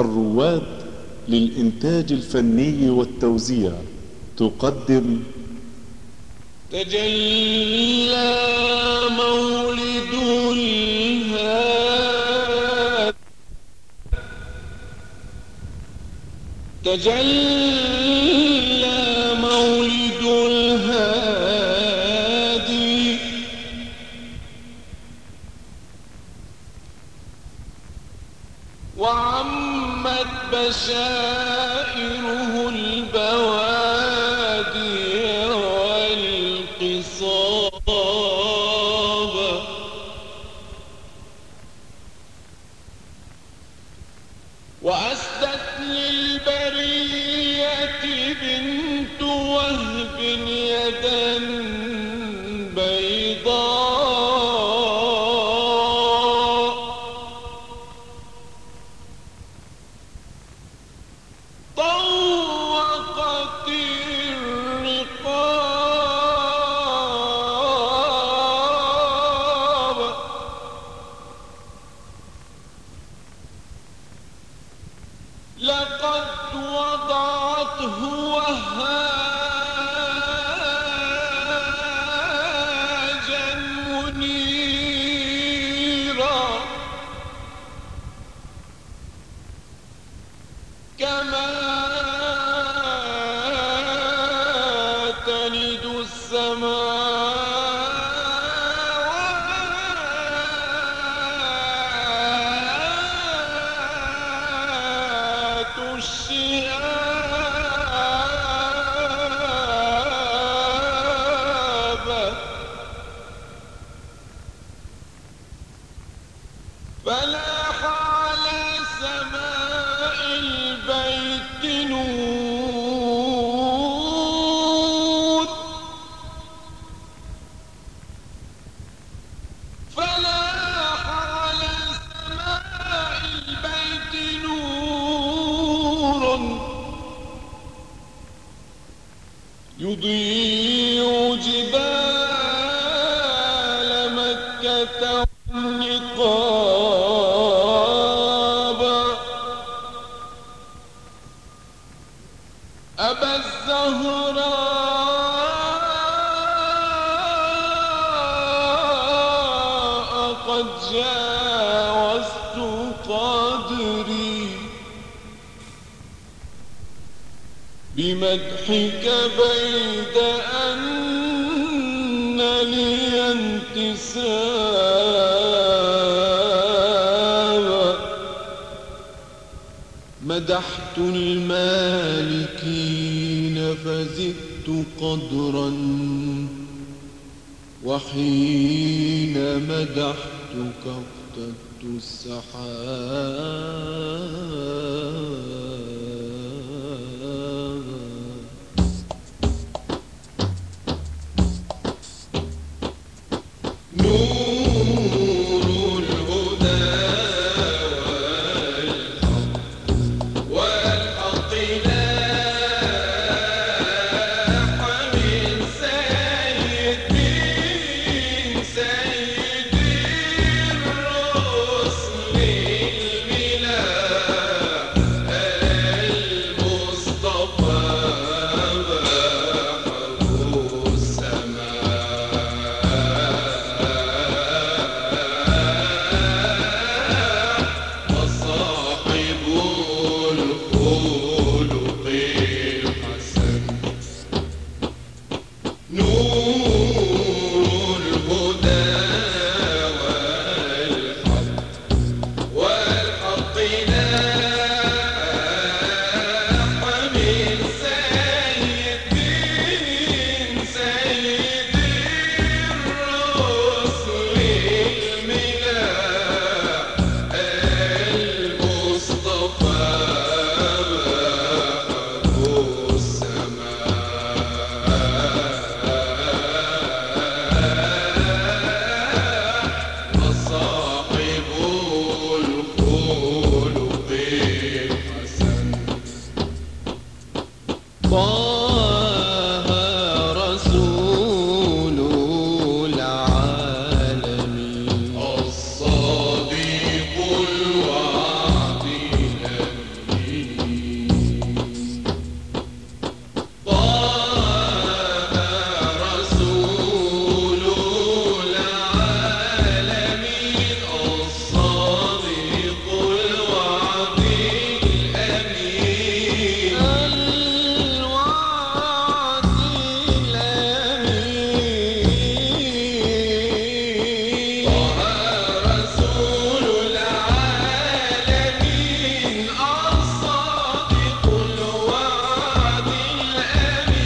الرواد للإنتاج الفني والتوزيع تقدم تجلى مولد الهادي، تجلى مولد الهادي، وعمت بشائره البوادي والقصاب، وأسدت للبرية بنت وهب يدا بيضاء، طوقت الرقاب، لقد وضعته وهاجا منيرا، كما تلد السماوات الشهاب، فلاح على سماء البيت نور، فلاح على سماء البيت نور، يضيء جبال مكة والنقاب، أبا الزهراء قد جاوزت قدري بمدحك بيد أن لي انتساب، مدحت المالكين فزدت قدرا، وحين مدحتك افتدت السحاب. الأمين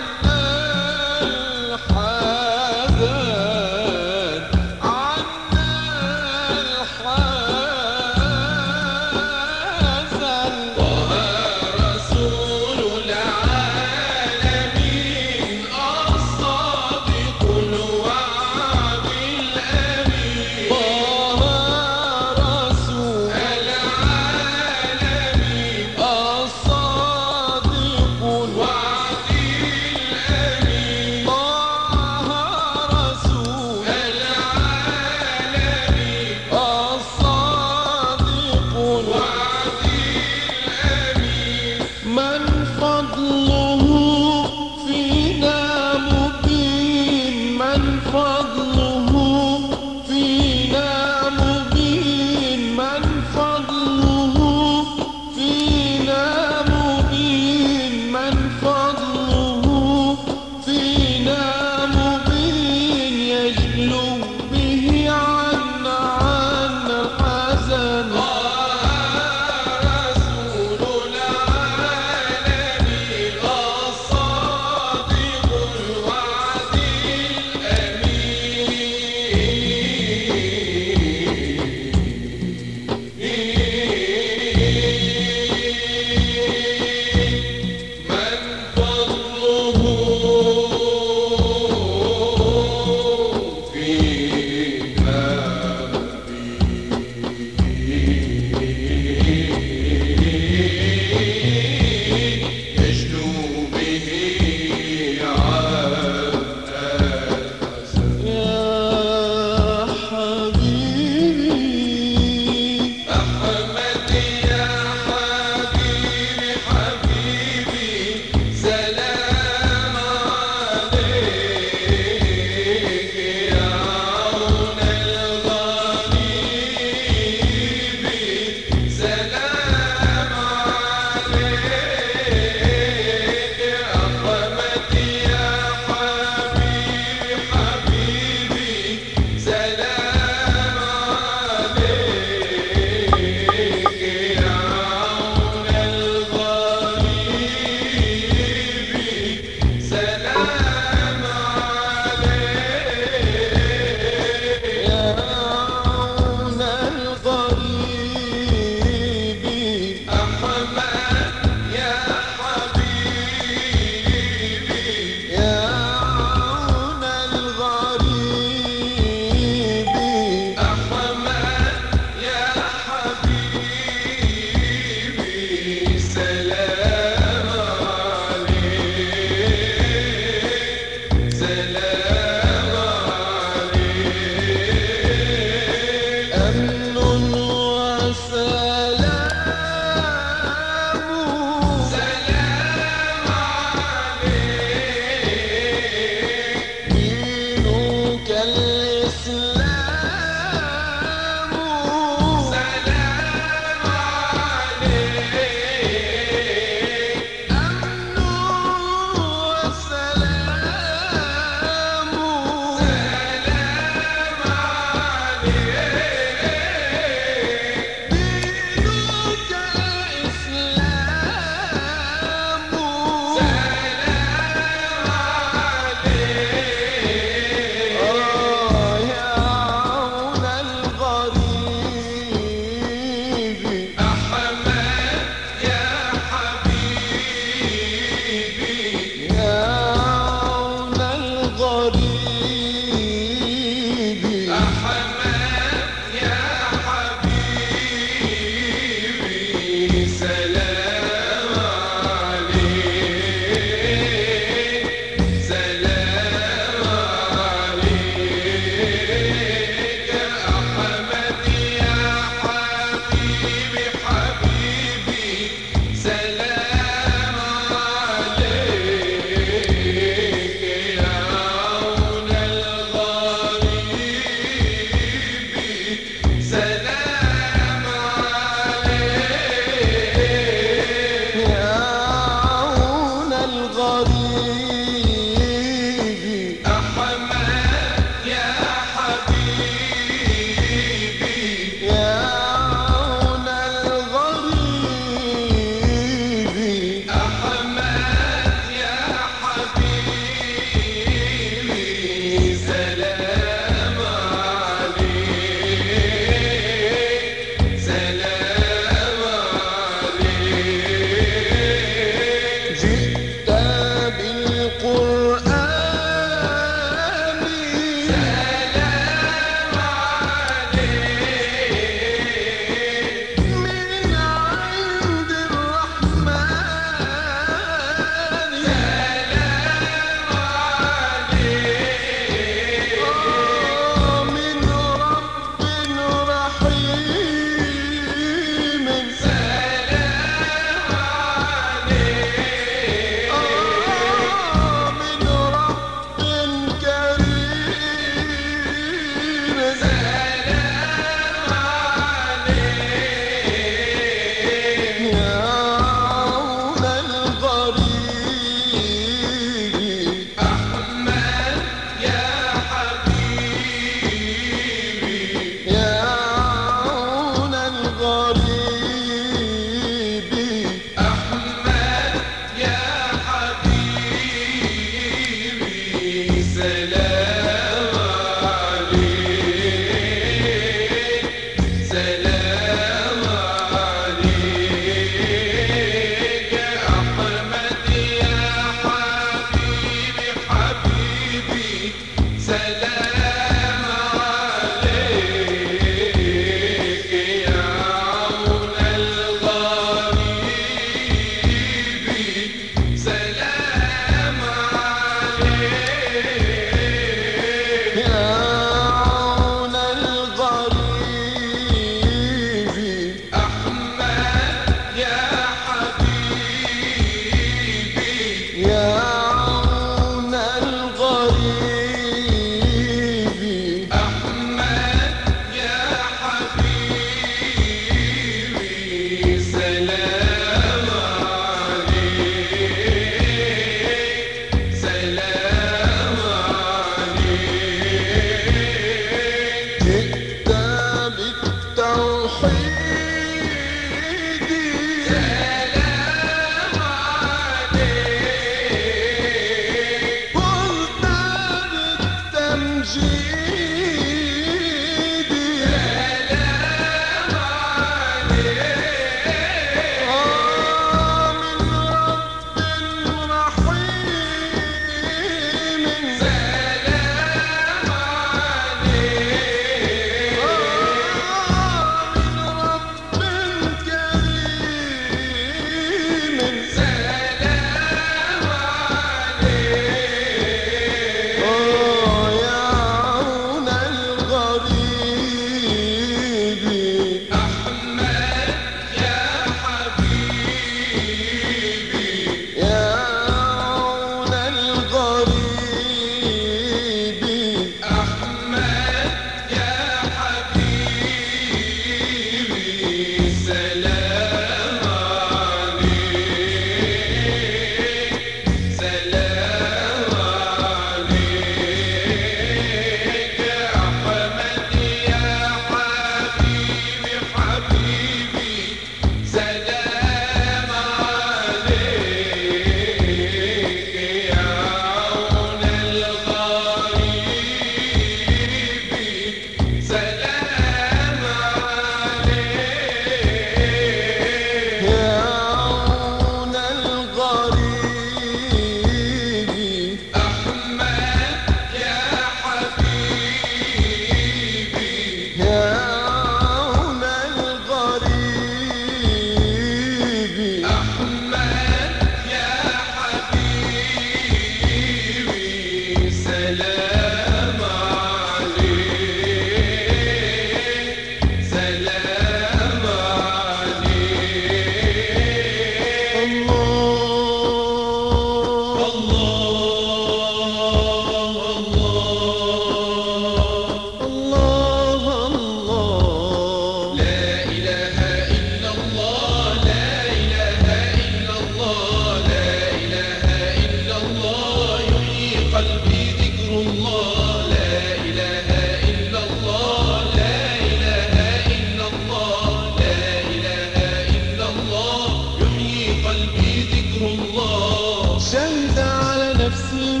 ذكر الله. شهد على نفسه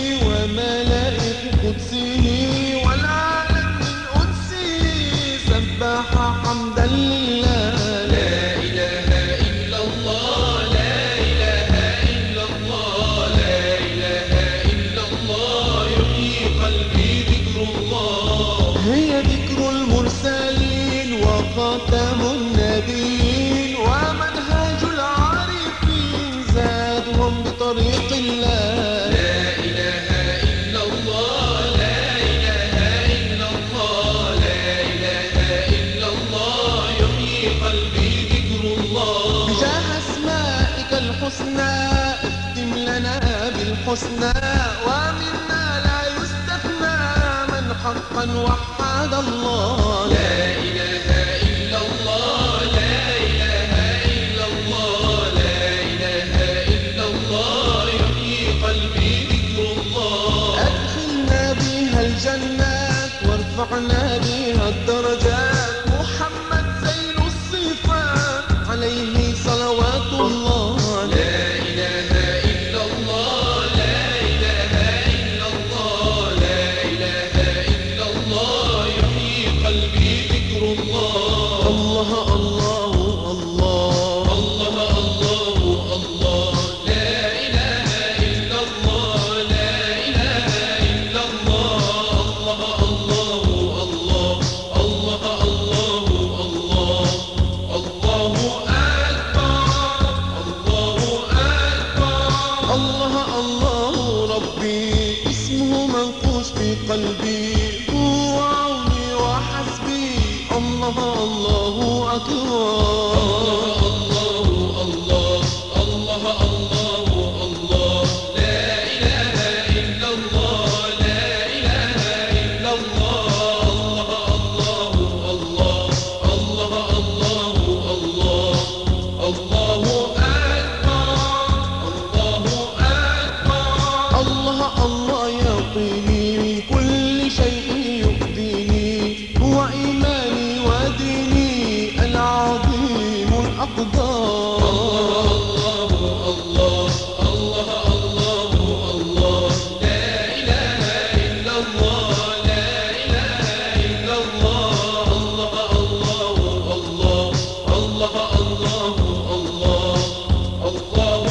وملائك قدسه والعالم من أنسه سبح حمدا لله. لا إله إلا الله، لا إله إلا الله، لا إله إلا الله، يحيي قلبي ذكر الله. هي ذكر المرسلين وخاتم النبيين ومنهج العارفين زادهم بطريق الله. لا إله إلا الله، لا إله إلا الله، لا إله إلا الله، يحيي قلبي ذكر الله. بجاه أسمائك الحسنى اختم لنا بالحسنى ومنا لا يستثنى من حقا وحد الله. لا إله إلا الله، لا إله إلا الله، لا إله إلا الله، يحيي قلبي ذكر الله. أدخلنا بها الجنات وارفعنا بها الدرجات محمد زين الصفات عليه صلوات الله. لا إله إلا الله، لا إله إلا الله، لا إله إلا الله، يحيي قلبي ذكر الله. الله الله الله الله الله الله، لا إله إلا الله، لا إله إلا الله. الله الله الله، الله الله الله، الله أكبر، الله أكبر. الله الله ربي اسمه منقوش في قلبي هو عوني وحسبي. الله الله أكبر الله الله الله الله الله، لا إله إلا الله، لا إله إلا الله. الله الله الله الله الله، الله أكبر، الله أكبر. الله الله يعطيني من كل شيء يؤذيني هو إيماني وديني العظيم الأقدار. الله الله الله الله الله، لا إله إلا الله، لا إله إلا الله. الله الله الله الله الله الله، الله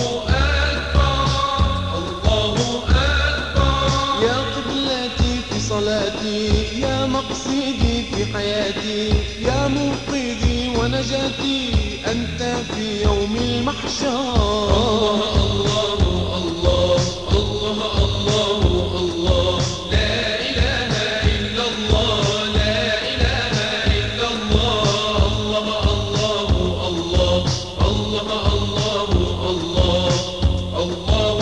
أكبر، الله أكبر. يا قبلتي في صلاتي يا مقصدي في حياتي يا منقذي ونجاتي أنت في يوم المحشر. الله الله الله الله الله، لا إله إلا الله، لا إله إلا الله. الله الله الله الله الله الله، الله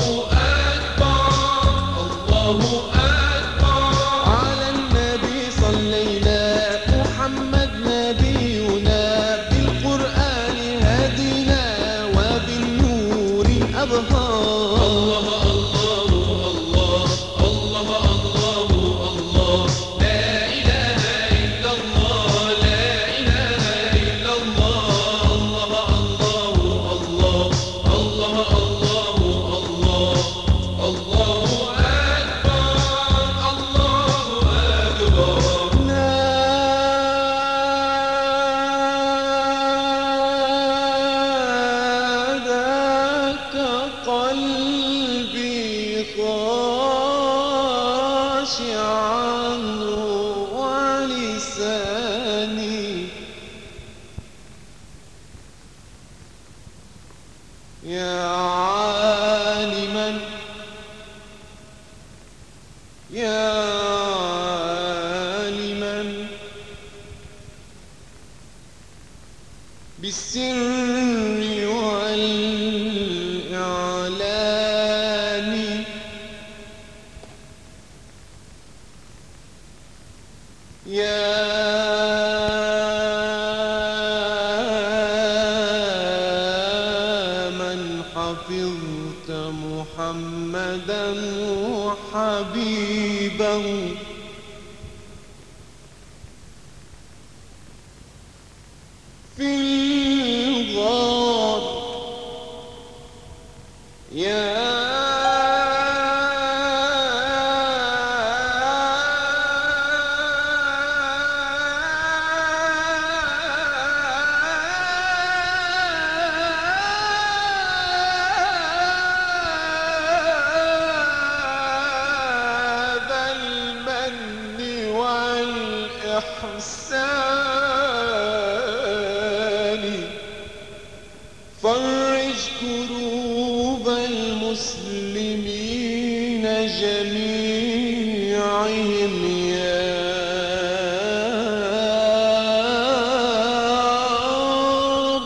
أكبر، الله أكبر. على النبي صلينا محمد نبينا بالقرآن هدينا وبالنور الأبهار. الله الله الله الله الله الله، لا إله إلا الله، لا إله إلا الله. الله الله الله الله الله الله، الله أكبر، الله أكبر. ناداك قلبي خاشعا ولساني يا عالما يا عالما بالسر والإعلان يا من حفظت محمدا وحبيبه في الغار فرج كروب المسلمين جميعهم يا رب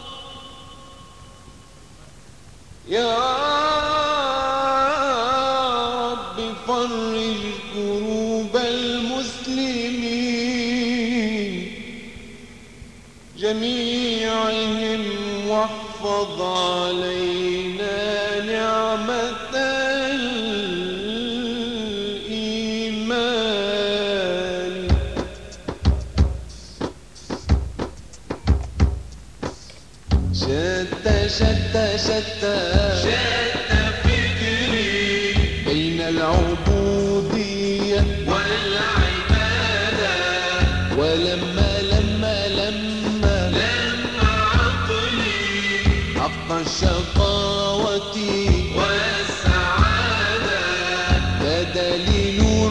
يا رب فرج كروب المسلمين جميعهم واحفظ علينا نعمة الإيمان شتى فكري بين العبودية والعبادة ولما حق الشقاوة والسعادة بدا لي نور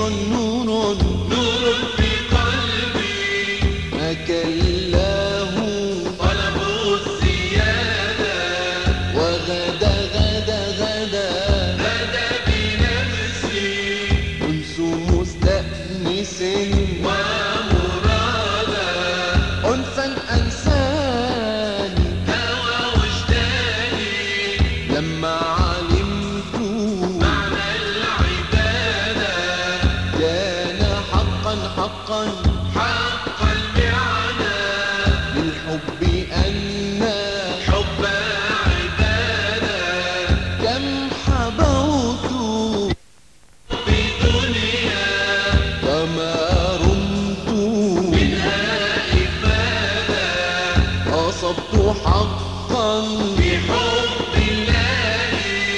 في قلبي ما كلاه طلب الزيادة وغدا بنفسي أنس مستأنس ومرادا أنسا أنساني لما علمت معنى العبادة كان حقا المعنى للحب أن حب عبادة كم حبوت بدنيا وما رمت منها إفادة أصبت حقا بحب الله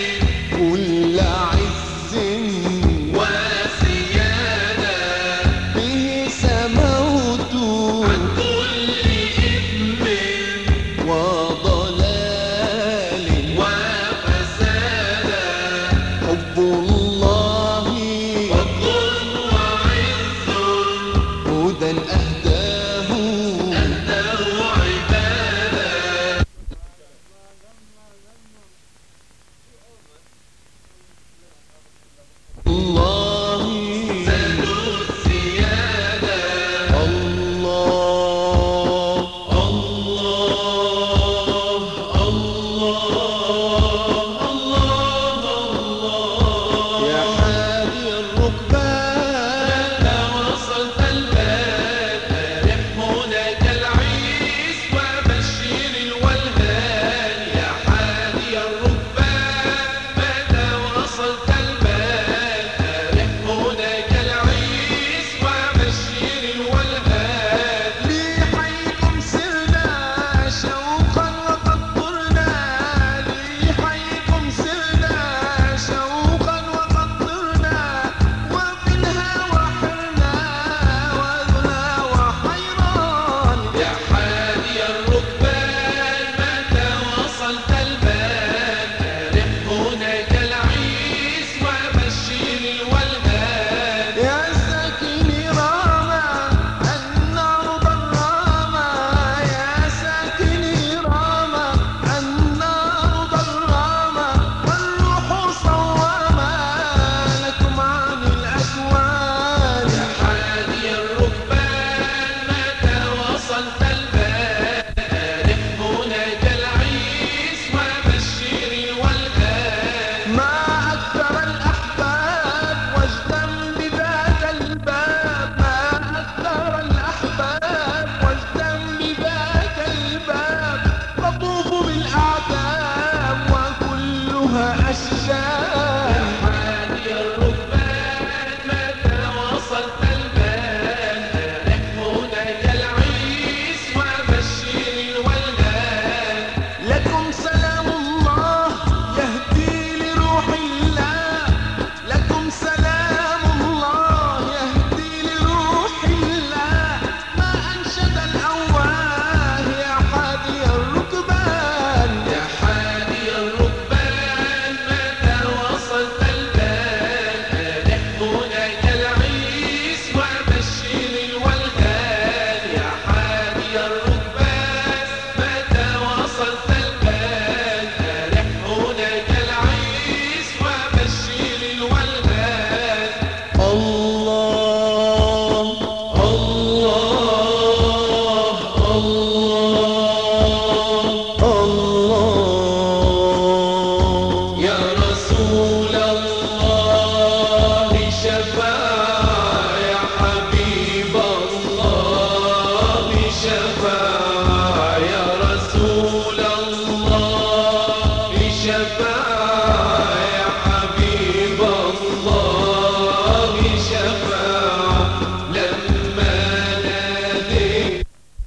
شفاعة يا حبيب الله شفاعة لما ناديت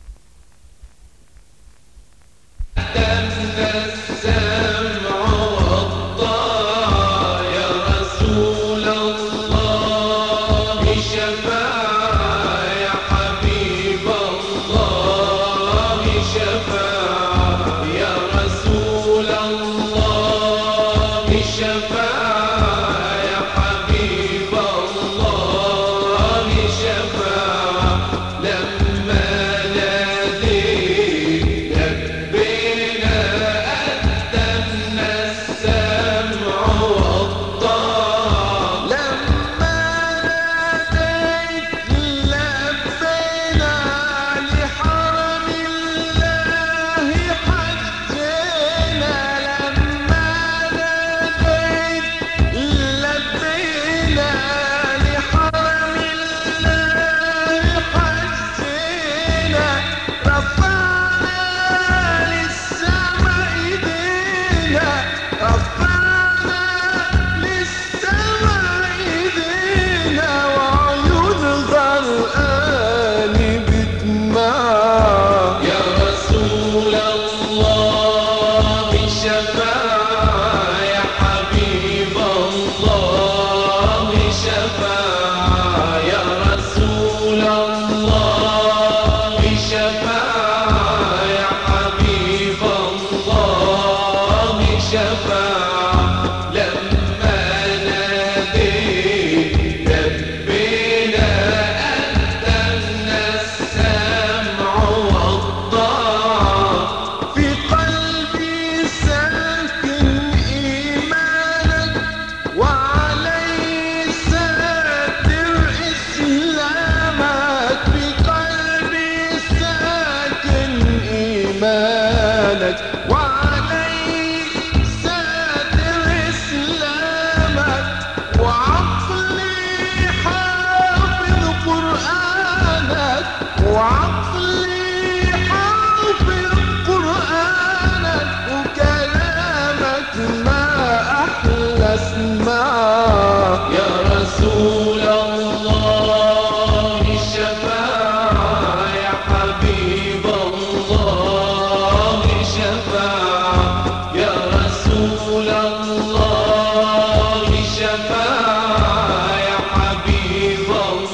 اهتم السمع والطاعة يا رسول الله شفاعة يا حبيب الله شفاعة يا رسول الله شفاعة يا حبيب الله شفاعة لما ناديت لبينا أذنا السمع والطاعة لما ناديت لبينا لحرم الله حجينا لما ناديت لبينا لحرم الله حجينا رفعنا للسماء ايدينا رفعنا للسماء ايدينا وعيون غرقان بدمع يا رسول الله شفاعة يا حبيب الله شفاعة يا رسول الله شفاعة يا حبيب الله شفاعة لما ناديت لبينا أذنا السمع والطاعة في قلبي ساكن إيمانك وعليه ساتر إسلامك في قلبي ساكن إيمانك وعليه ساتر إسلامك وعقلي حافظ قرآنك وعقلي حافظ قرآنك وكلامك ما أحلى اسمعك يا رسول الله شفاعة يا حبيب الله شفاعة يا رسول الله شفاعة يا حبيب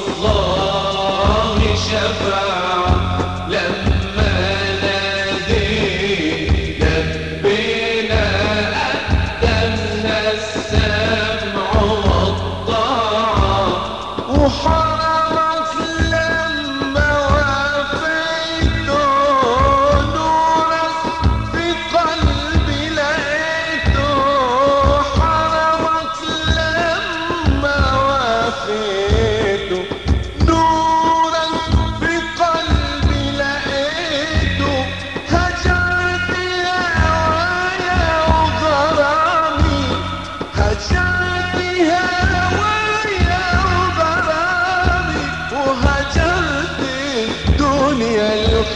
الله شفاعة لما ناديت لبينا أذنا السمع والطاعة وحرمك لما وافيت نورك في قلبي لقيته حرمك لما وافيت نورك في قلبي لقيته هجرت هوايا وغرامي هجرت هوايا وغرامي وهجرت الدنيا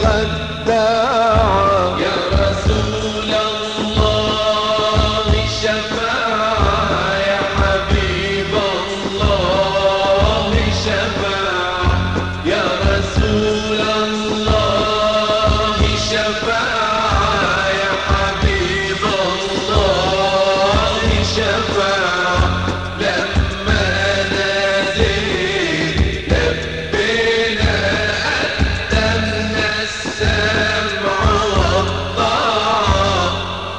الخداعة يا رسول الله شفاعة يا حبيب الله شفاعة يا رسول الله شفاعة يا حبيب الله شفاعة لما ناديت لبينا أذنا السمع والطاعة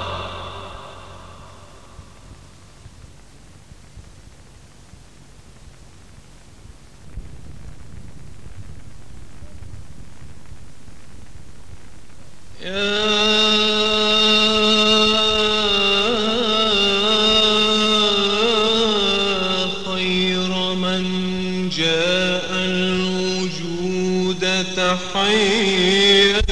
خير من جاء الوجود تحية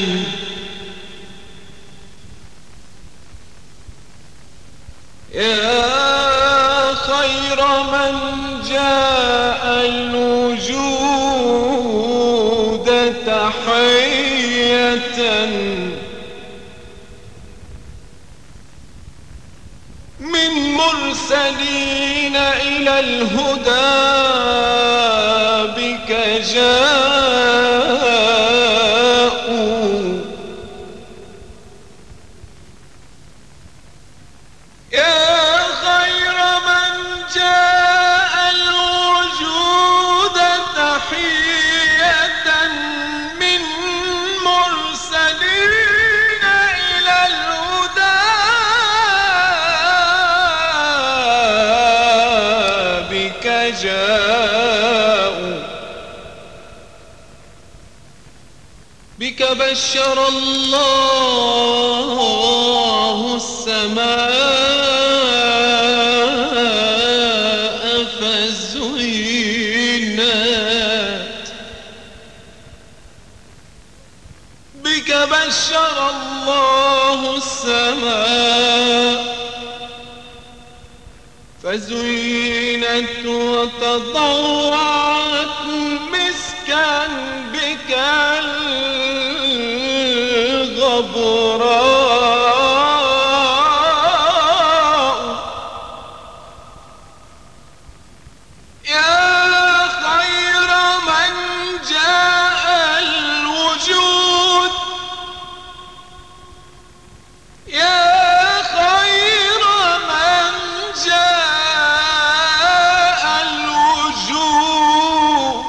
يا خير من جاء الوجود تحية من مرسلين إلى الهدى بك جاءوا يا خير من جاء الوجود تحية من مرسلين إلى الهدى بك جاءوا بك بشر الله السماء فزينت بك بشر الله السماء فزينت وتضوعت مسكا بك الغبراء يا خير من جاء الوجود يا خير من جاء الوجود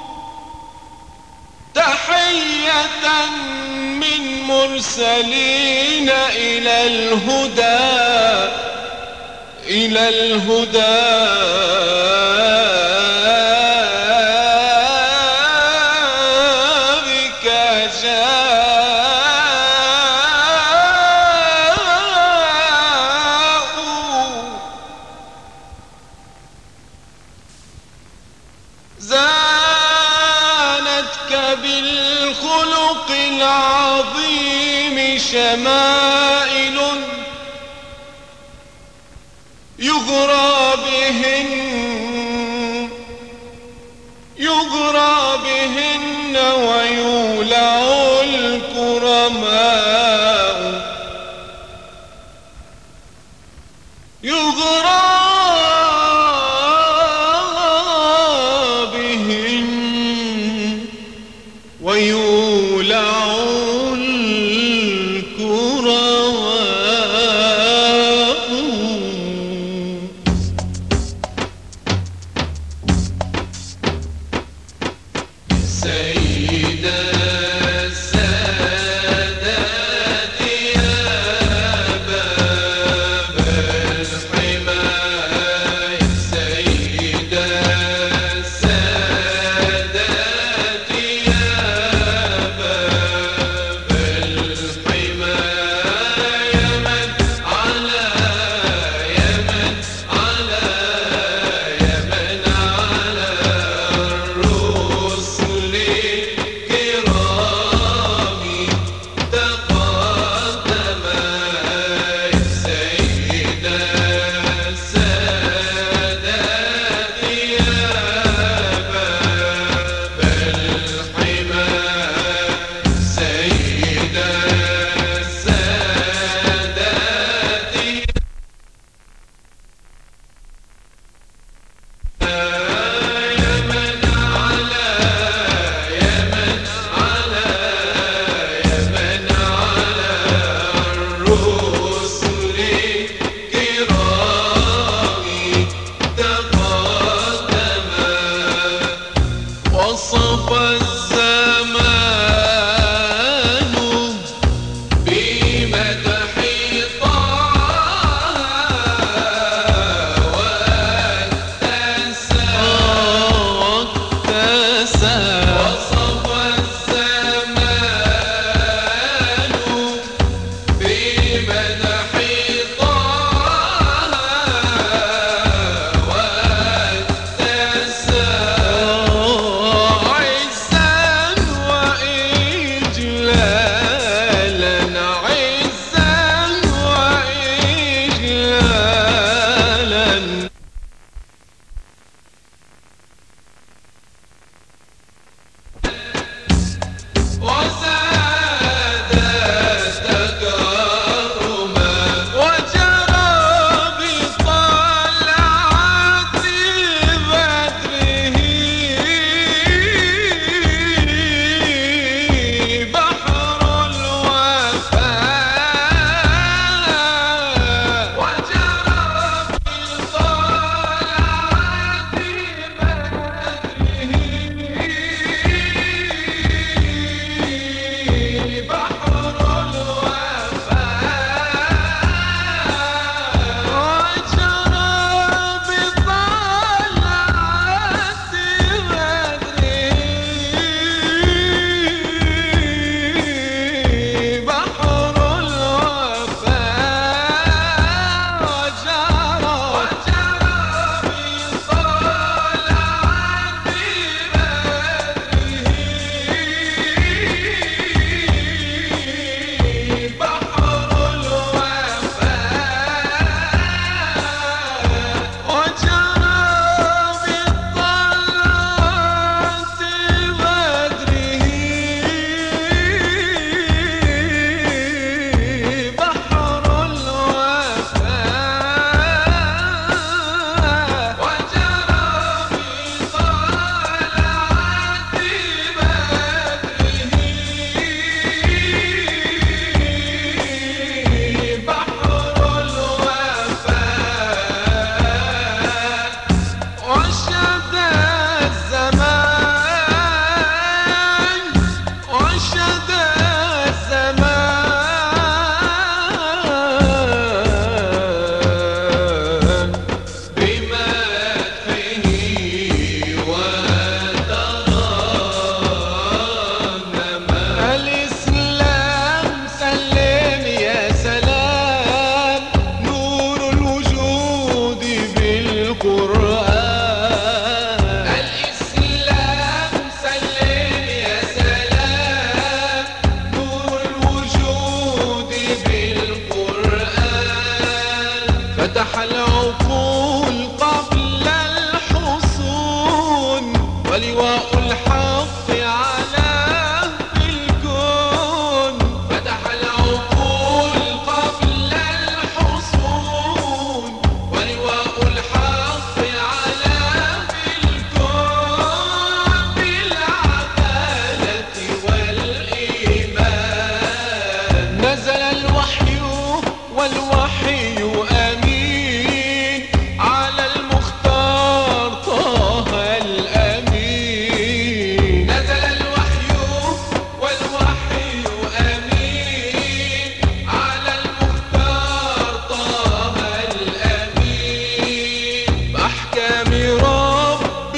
تحية من مرسلين إلى الهدى بك جاءوا زانتك بالخلق العظيم شمائل يغرى بهن ويولع الكرماء يغرى بهن ويولع سيد السادات يا باب الحمى فتح العقول قبل الحصون ولواء الحق على في الكون. فتح العقول قبل الحصون ولواء الحق على في الكون بالعدالة والإيمان. نزل الوحي والوحي أمين على المختار طه الأمين. نزل الوحي والوحي أمين على المختار طه الأمين بأحكام رب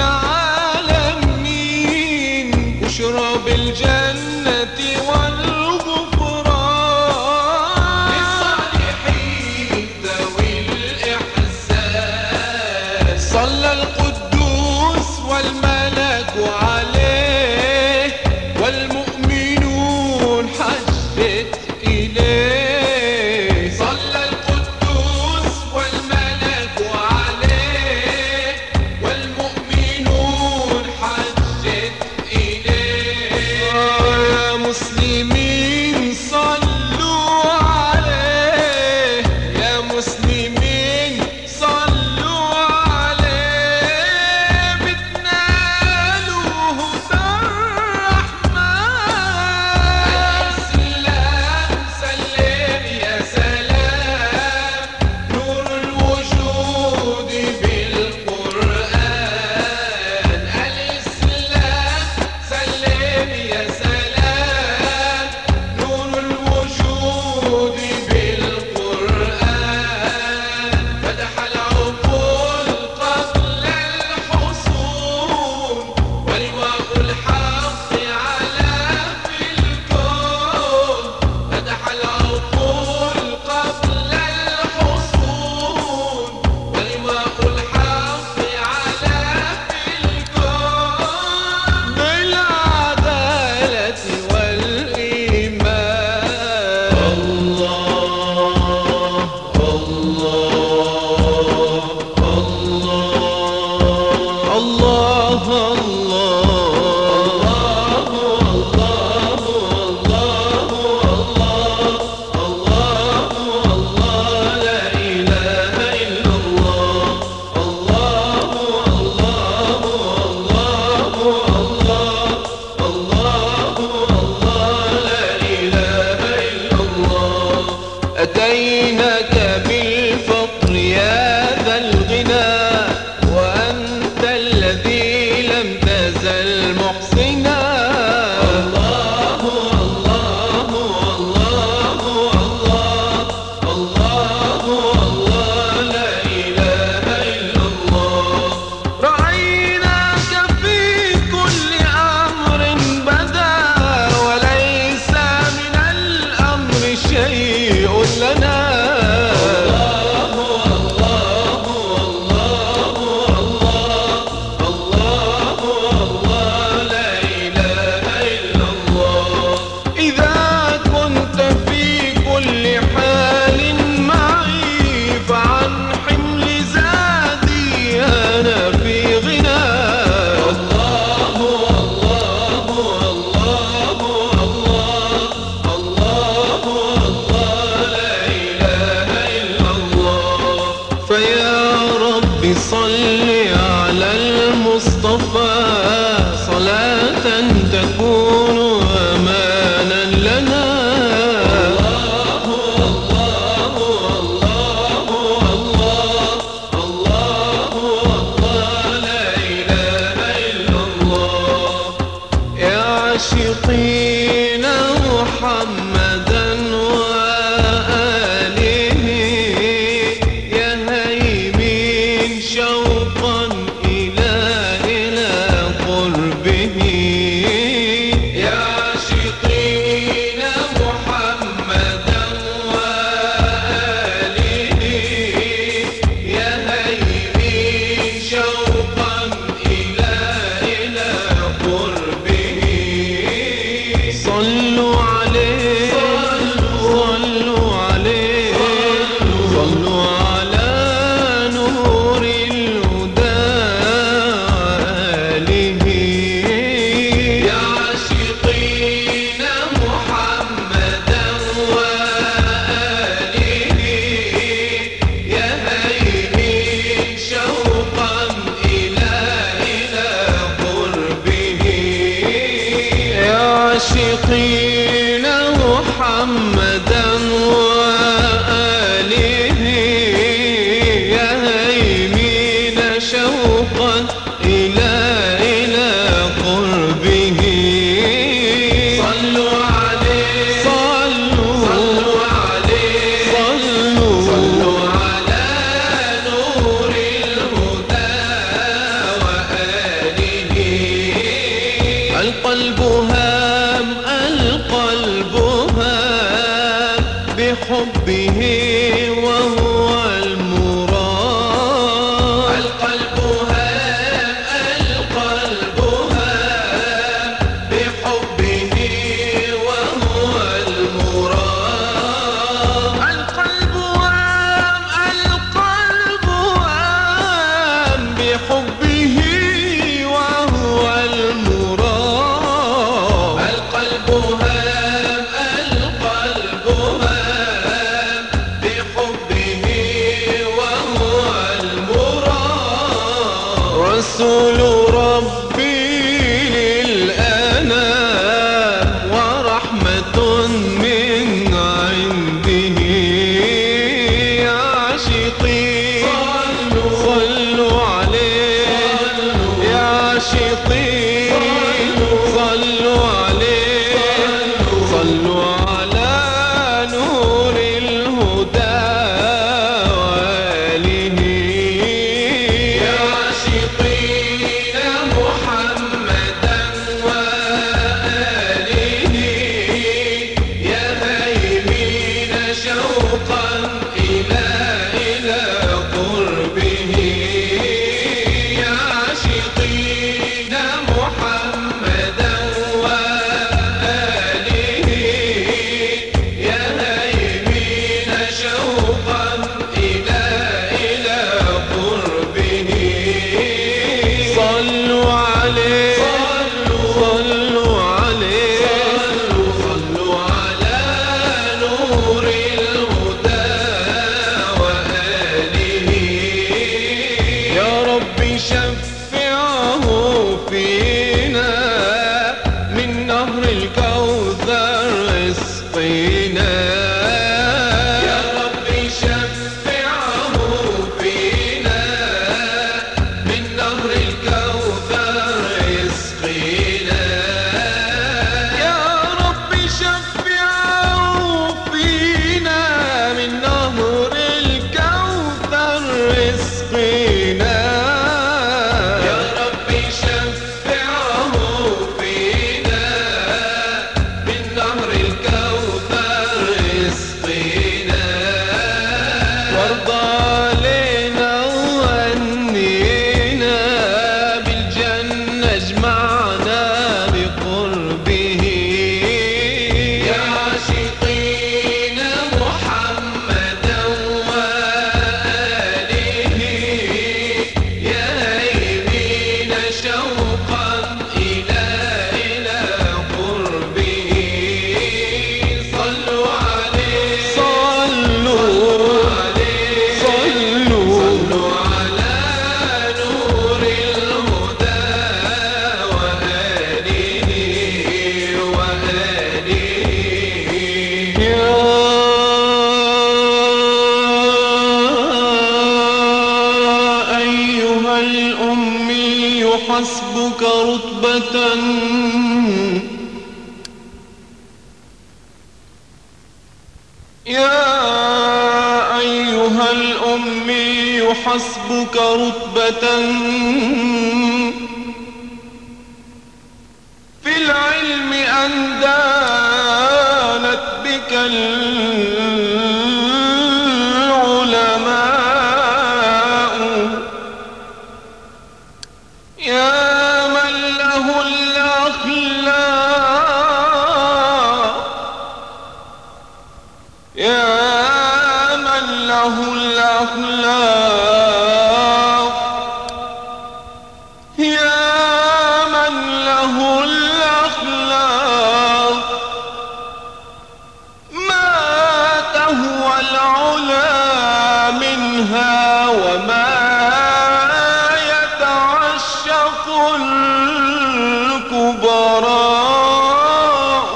العالمين بشرى بالجنة والغفران للصالحين ذوي الإحسان. صلى القدوس والملك عليه والمؤمنون حشت إليه. صلى القدوس والملك عليه والمؤمنون حشت إليه. يا مسلمين صلوا عليه، يا مسلمين صلوا عليه بتنالوا هدى الرحمن. الإسلام سلم يا سلام نور الوجود بالقرآن. الإسلام سلم يا سلام نور الوجود بالقرآن. فتح العقول قبل الحصون ولواء الحق على في الكون. فتح العقول قبل الحصون ولواء الحق على في الكون بالعدالة والإيمان. الله لا إله إلا الله. لا إله إلا الله. أتيناك بالفقر يا ذا الغنى وأنت الذي لم تزل محسنا. الله الله الله الله الله لا إله إلا الله. رأيناك في كل أمر بدا وليس من الأمر شيء لنا. لا إله إلا الله. إذا كنت في كل حال معي فعن حمل زادي أنا في غنى. الله الله الله لا إله إلا الله. فيا رب صل على المصطفى صلاة تكون أمانا لنا. لا إله إلا الله. يا عاشقين محمدا وآله يا هيمين شوقا إلى رسول ربي للأنام ورحمة من عنده. يا عاشقين صلوا عليه، يا عاشقين صلوا عليه، صلوا على نور الهدى وآله. يا عاشقين محمدا وآله، يا هيمين شوقا إلى قربه. يا عاشقين محمدا وآله، يا هيمين شوقا إلى قربه. صلوا عليه، صلوا عليه، صلوا على نور الهدى وآله. يا رب شفعه فينا من نهر الكوثر اسقينا. يا رب شفعه فينا من نهر الكوثر اسقينا. يا رب شفعه فينا من نهر الكوثر اسقينا. يا رب شفعه فينا من نهر الكوثر اسقينا. وارضى علينا وهنينا بالجنة اجمعنا بقربه. يا عاشقين محمدا وآله، يا هيمين شوقا إلى قربه. صلوا عليه، صلوا عليه، صلوا على نور الهدى وآله وآله. يا أيها الأمي حسبك رتبة، يا أيها الأمي حسبك رتبة في العلم أن دانت بك العلماء. يا من له الأخلاق، يا من له الأخلاق، يا من له الأخلاق. ما تهوى العلا منها وما يتعشق الكبراء.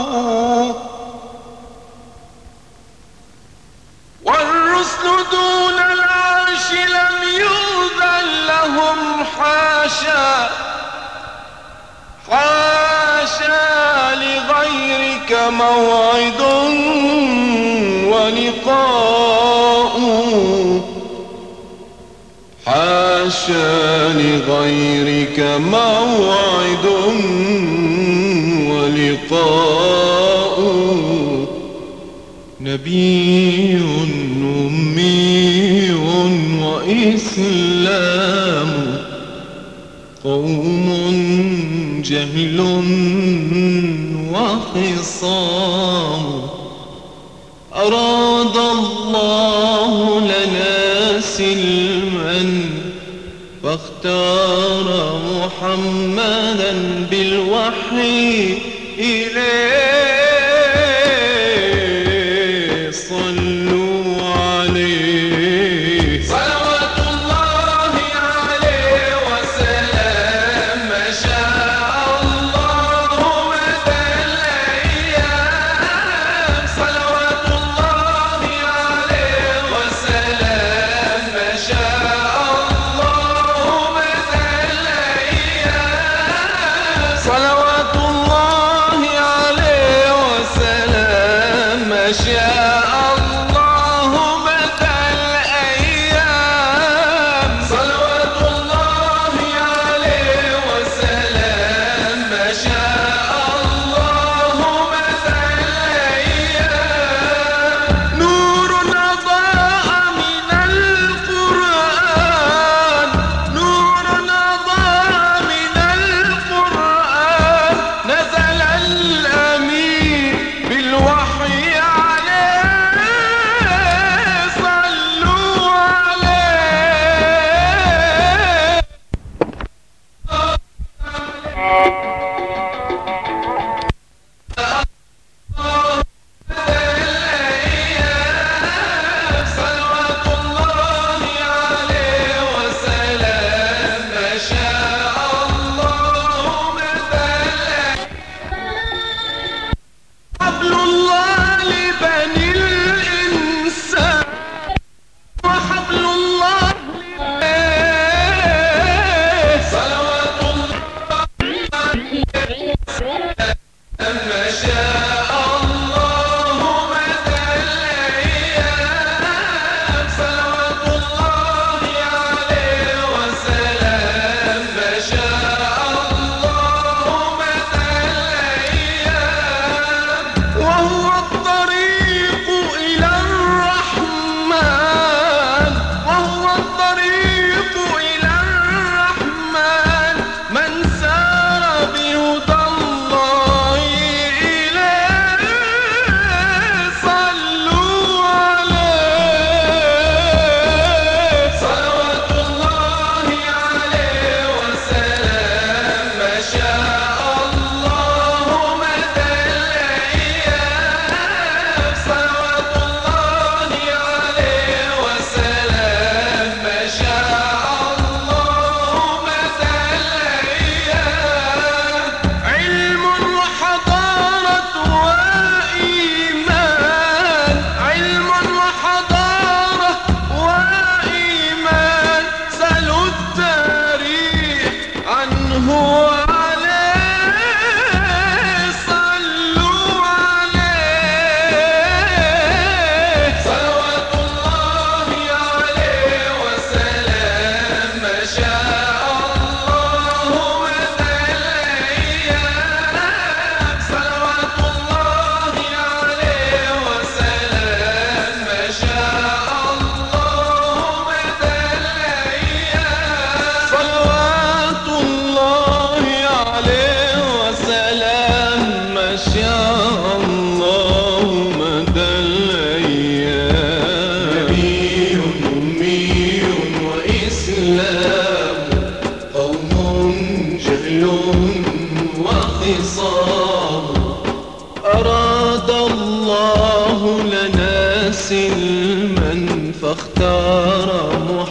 والرسل دون العرش لم يؤذن لهم، حاشا حاشا لغيرك موعد ولقاء. حاشا لغيرك موعد ولقاء. نبي أمي وإسلام، قوم جهل وخصام. أراد الله لنا سلما فاختار محمدا بالوحي إليه. صلوا عليه، صلوات الله عليه وسلم.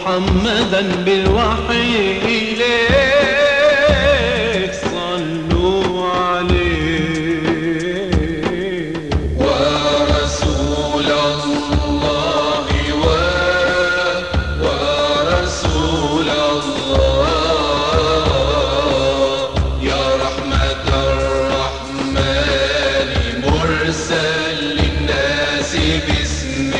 محمدا بالوحي إليه صلوا عليه. ورسول الله ورسول الله يا رحمة الرحمن مرسل للناس بسم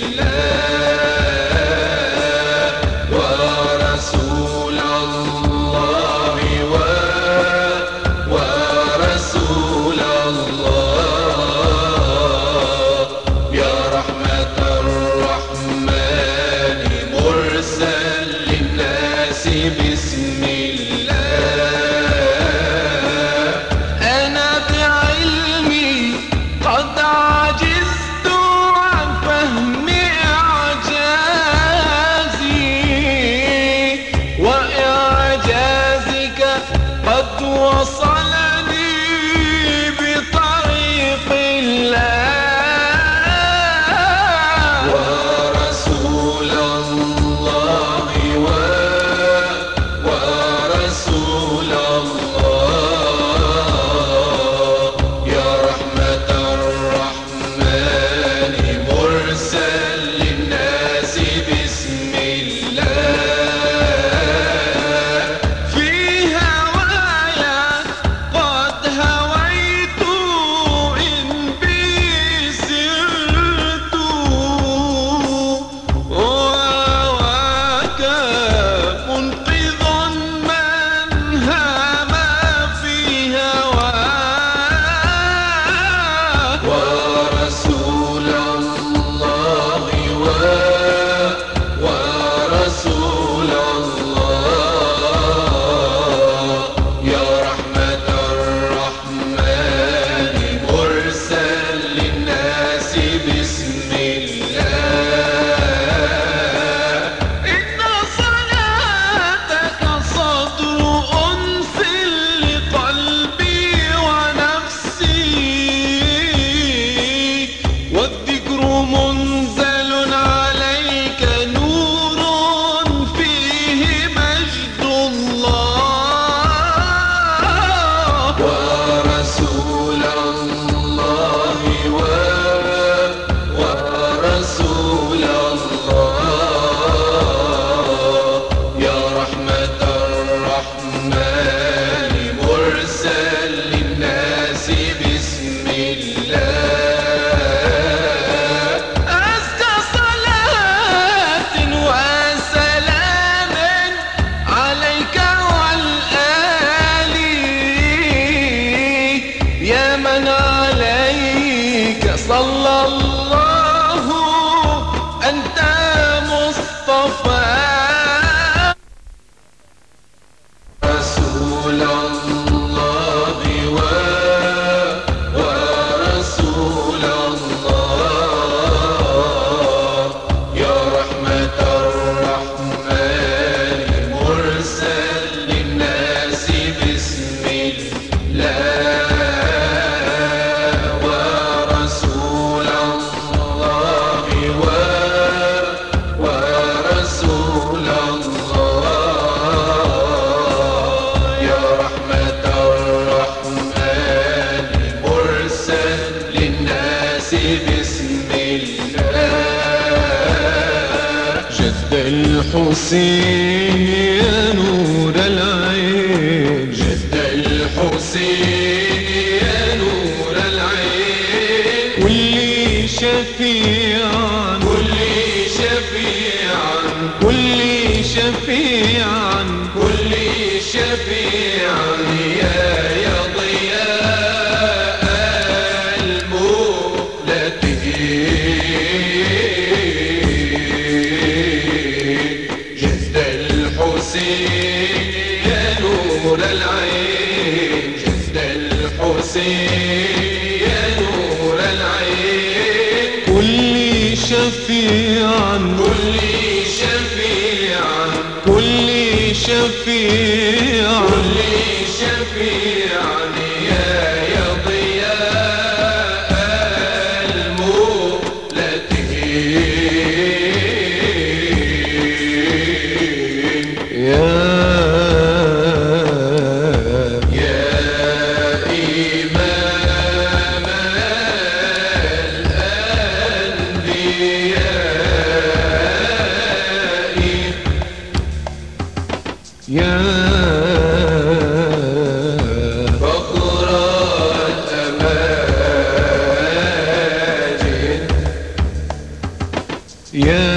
الله. ورسول الله ورسول الله يا رحمة الرحمن مرسل للناس بسم الله. أنا بعلمي قد عجزت عن فهم إعجازي، وإعجازك قد وصلني بطريق الله. ورسول الله ورسول الله يا رحمة الرحمن مرسل للناس بسم الله. في هوايا قد هويت إن بي سرت، وهواك منقذ من هام في هواه. ورسول الله ورسول الله يا رحمة الرحمن مرسل للناس بسم الله. إن صلاتك صدر أنس لقلبي ونفسي، والذكر منزل عليك نور فيه مجد الله. ورسول الله ورسول الله يا رحمة الرحمن مرسل للناس بسم الله. أزكى صلاة وسلام عليك والآل، يا من عليك صلى الله أنت مصطفى. رسول الله ورسول الله يا رحمة الرحمن مرسل للناس بسم الله. ورسول الله ورسول الله يا رحمة الرحمن مرسل للناس بسم الله. جد الحسين يا نور العين، جد الحسين يا نور العين، كل شفيعا كل شفيعا كل شفيعا كل شفيعا يا ضياء المفلتين. جد الحسين يا نور العين، جد الحسين يا نور العين، كل شفيعا كل شفيعا كل شفيعا كل شفيعا يا ضياء المفلتين. يا فخر الأماجد يا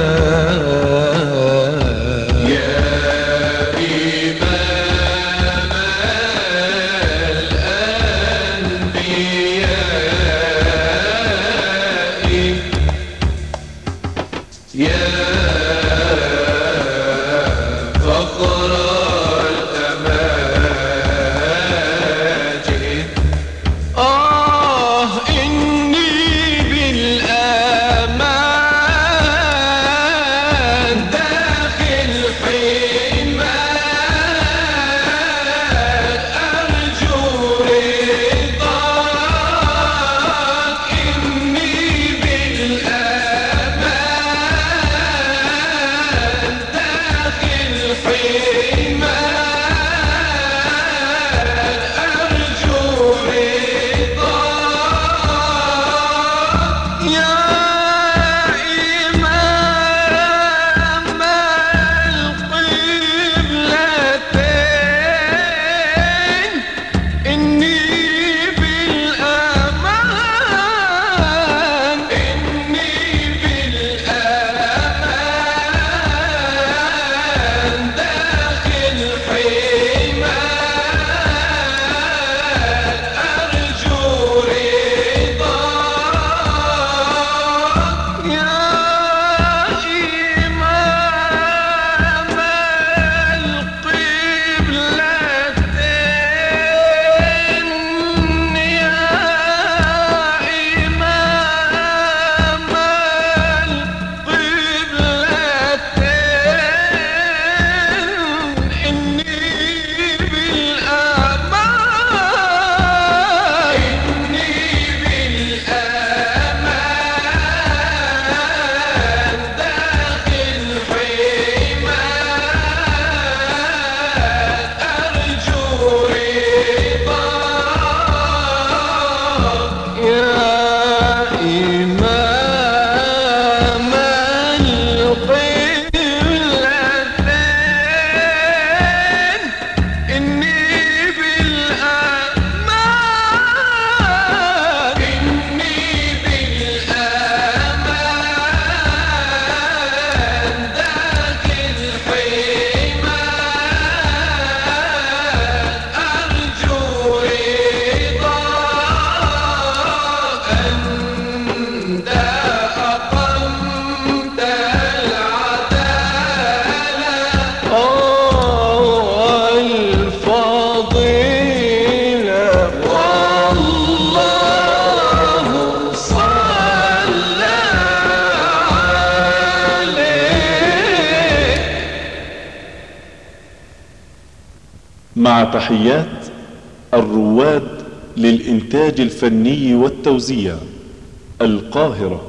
مع تحيات الرواد للإنتاج الفني والتوزيع، القاهرة.